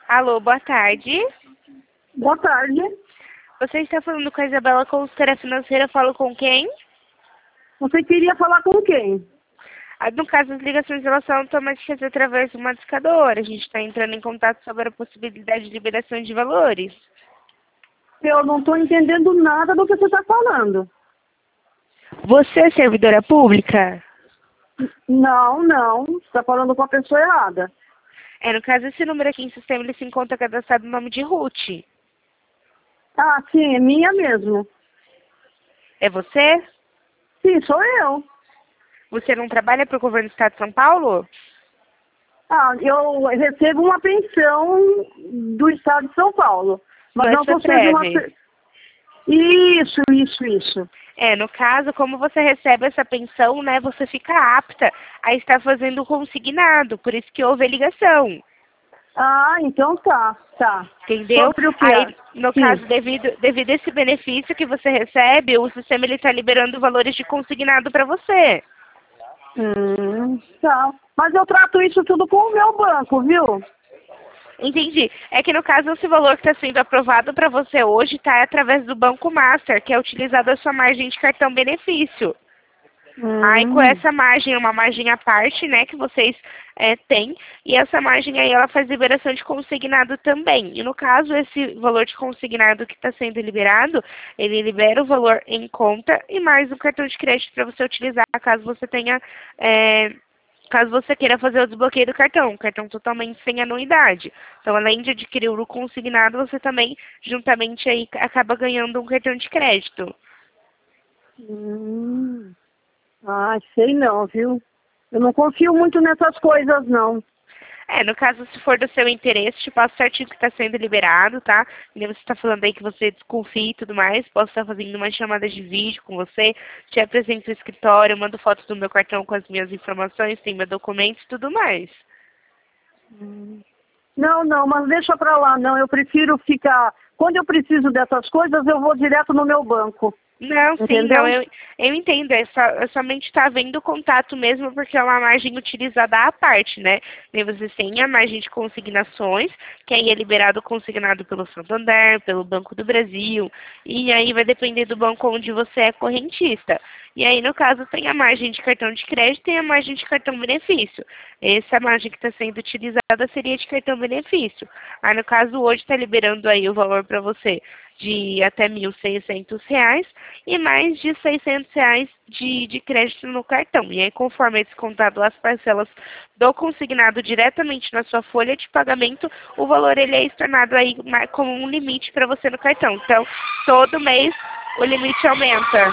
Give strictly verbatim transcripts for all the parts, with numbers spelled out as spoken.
Alô, boa tarde. Boa tarde. Você está falando com a Isabela, consultora financeira, eu falo com quem? Você queria falar com quem? Ah, no caso, as ligações elas são automáticas através de uma discadora. A gente está entrando em contato sobre a possibilidade de liberação de valores. Eu não estou entendendo nada do que você está falando. Você é servidora pública? Não, não. Você está falando com a pessoa errada. É, no caso, esse número aqui em sistema, ele se encontra cadastrado no nome de Ruth. Ah, sim, é minha mesmo. É você? Sim, sou eu. Você não trabalha para o governo do estado de São Paulo? Ah, eu recebo uma pensão do estado de São Paulo. Mas Mas não foi estou sendo uma... breve. pe- Isso, isso, isso. É, no caso, como você recebe essa pensão, né, você fica apta a estar fazendo o consignado, por isso que houve a ligação, Ah, então tá, tá. entendeu? Sobre o que Aí, é? no Sim. caso, devido, devido a esse benefício que você recebe, o sistema ele está liberando valores de consignado para você. Hum, tá. Mas eu trato isso tudo com o meu banco, viu? Entendi. É que no caso, esse valor que está sendo aprovado para você hoje está através do Banco Master, que é utilizado a sua margem de cartão benefício. Aí com Hum. essa margem, é uma margem à parte, né, que vocês é, têm, e essa margem aí ela faz liberação de consignado também. E no caso, esse valor de consignado que está sendo liberado, ele libera o valor em conta e mais um cartão de crédito para você utilizar caso você tenha, é, caso você queira fazer o desbloqueio do cartão, um cartão totalmente sem anuidade. Então, além de adquirir o consignado, você também, juntamente aí, acaba ganhando um cartão de crédito. Hum. Ah, sei não, viu? Eu não confio muito nessas coisas, não. É, no caso, se for do seu interesse, te passo certinho que está sendo liberado, tá? E você está falando aí que você desconfia e tudo mais, posso estar fazendo uma chamada de vídeo com você, te apresento o escritório, mando foto do meu cartão com as minhas informações, tem meus documentos e tudo mais. Não, não, mas deixa pra lá, não. Eu prefiro ficar... Quando eu preciso dessas coisas, eu vou direto no meu banco. Não, sim, não, Entendeu? eu, eu entendo, é, só, é somente está havendo contato mesmo porque é uma margem utilizada à parte, né? E vocês têm a margem de consignações, que aí é liberado consignado pelo Santander, pelo Banco do Brasil, e aí vai depender do banco onde você é correntista. E aí, no caso, tem a margem de cartão de crédito e a margem de cartão benefício. Essa margem que está sendo utilizada seria de cartão benefício. Aí, no caso, hoje está liberando aí o valor para você de até mil e seiscentos reais e mais de seiscentos reais de, de crédito no cartão. E aí, conforme é descontado as parcelas do consignado diretamente na sua folha de pagamento, o valor ele é estornado aí ma- como um limite para você no cartão. Então, todo mês o limite aumenta.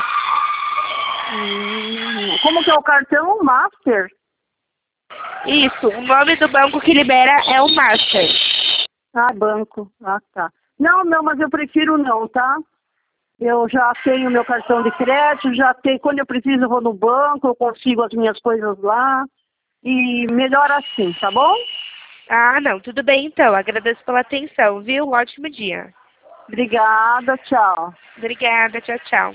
Hum. Como que é o cartão? Master? Isso, o nome do banco que libera é o Master. Ah, banco. Ah, tá. Não, não, mas eu prefiro não, tá? Eu já tenho meu cartão de crédito, já tenho... Quando eu preciso, eu vou no banco, eu consigo as minhas coisas lá. E melhor assim, tá bom? Ah, não, tudo bem então. Agradeço pela atenção, viu? Um ótimo dia. Obrigada, tchau. Obrigada, tchau, tchau.